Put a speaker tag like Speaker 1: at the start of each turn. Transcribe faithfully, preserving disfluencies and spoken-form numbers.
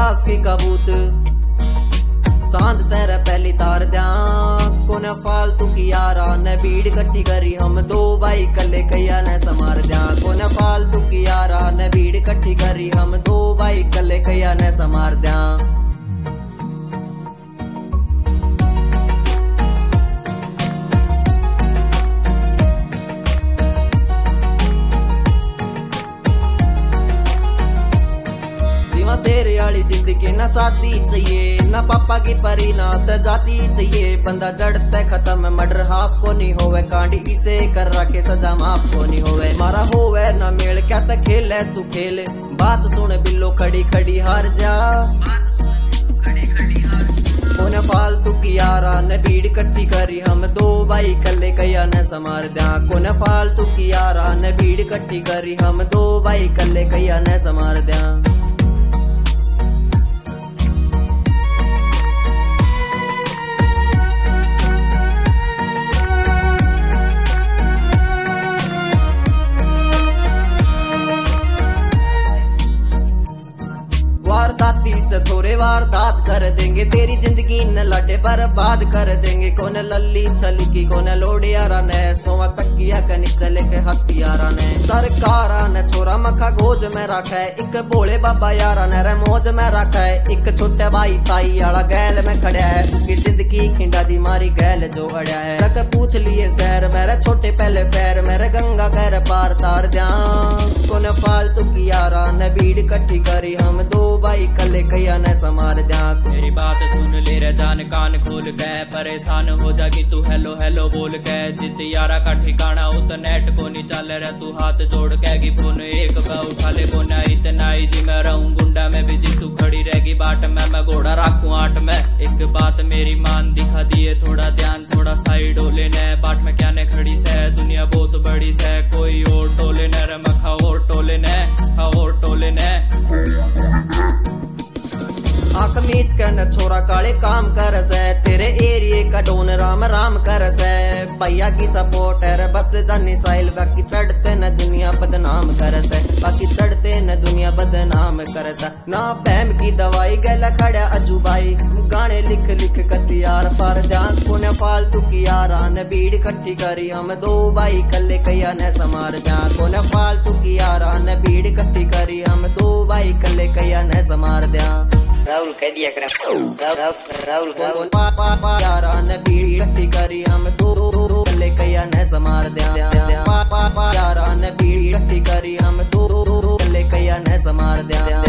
Speaker 1: पास की कबूत सांझ तेरे पहली तार द्या कोन फालतू की यारा ने भीड़ कट्ठी करी हम दो भाई कले कैया ने समार द्या कोन फालतू की यारा ने भीड़ कट्ठी करी हम दो भाई कले कैया ने समार द्या। शेर वाली जिंदगी न शादी चाहिए न पापा की परी ना सजाती चाहिए बंदा जड़ते खत्म मर्डर हाफ को नहीं होवे कांडी इसे कर रखे सजा माफ को नहीं होवे मारा होवे न मेल क्या तक खेल है तू खेल बात सुन बिल्लो खड़ी खड़ी हार जा कोने फालतू की यारा ने भीड़ कट्ठी करी हम दो भाई कले कैया ने समार द्या कोने फालतू की यारा ने भीड़ कट्ठी करी हम दो भाई कले कैया ने समार द्या। वारदाती से छोरे वारदात कर देंगे तेरी जिंदगी न लटे बर्बाद कर देंगे कौन लल्ली छलकी कौन लोडियारा ने सोवा तकिया कनी चले के हथियारा ने सरकारा ने छोरा मखा गोज में रखा है एक भोले बाबा यारा ने रे मौज में रखा है एक छोटे भाई ताई आला गैल में खड़ा है उसकी जिंदगी खिंडा दी मारी गैल जो अड़या है रख पूछ लिए शहर मेरे छोटे पहले पैर मेरे गंगा कर पार तार द्या कौन फालतू की यारा ने भीड़ कट्ठी करी हम दो भाई कले कैया ने समार द्या।
Speaker 2: मेरी बात सुन ले रे जान कान खोल के परेशान हो जागी तू हेलो हेलो बोल के जित यारा का ठिकाना उत नेट को नहीं चल रहा तू हाथ जोड़ के फोन एक पे उठा ले को ना इतना ही जी मैं रहूं गुंडा में भी जी तू खड़ी रहेगी बाट में मैं घोड़ा रखूं आठ में एक बात मेरी मान दिखा दिए थोड़ा ध्यान थोड़ा साइड हो लेने बाट में क्या ने खड़ी से दुनिया बहुत बड़ी से कोई और टोले ने रे मखा और टोले ने खा और टोले ने
Speaker 1: आंख मीत के न छोरा काले काम कर से तेरे एरिए का डोन राम राम कर से भैया की सपोर्ट है बस जानी साइल बाकी चढ़ते न दुनिया बदनाम कर से बाकी चढ़ते न दुनिया बदनाम कर से ना बहम की दवाई गला खड़ा अजू भाई गाने लिख लिख कती यार पर जान कोने फालतू की यारा ने भीड़ इकट्ठी करी हम दो भाई कले कैया ने समार जा कोने फालतू की यारा ने भीड़ इकट्ठी करी हम दो भाई कले कैया ने समार द्या।
Speaker 3: राहुल कह दिया कर राहुल राहुल
Speaker 1: पा पा पा यारा ने भीड़ इकट्ठी करी हम दो दो कले कैया ने समार द्या पा पा पा यारा ने भीड़ इकट्ठी करी हम दो दो कले कैया ने समार द्या।